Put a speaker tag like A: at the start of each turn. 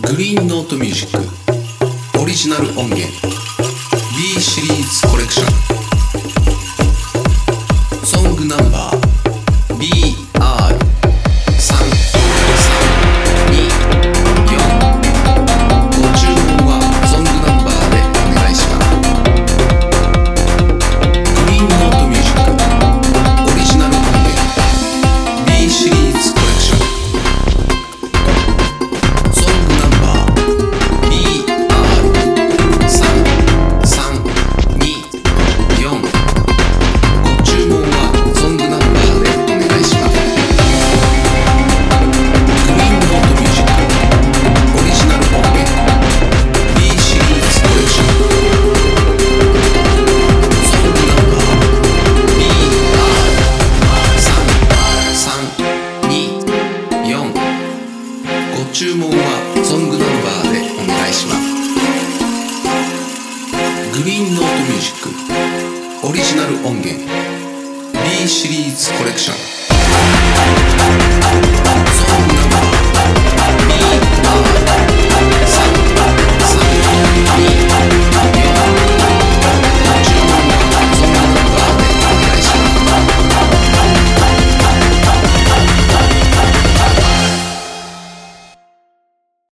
A: グリーンノートミュージックオリジナル音源 B シリーズコレクションソングナンバー BR33244 ご注文はソングナンバーでお願いします。グリーンノートミュージックオリジナル音源 B シリーズコレクション注文はソングナンバーでお願いします。グリーンノートミュージックオリジナル音源 B シリーズコレクションソング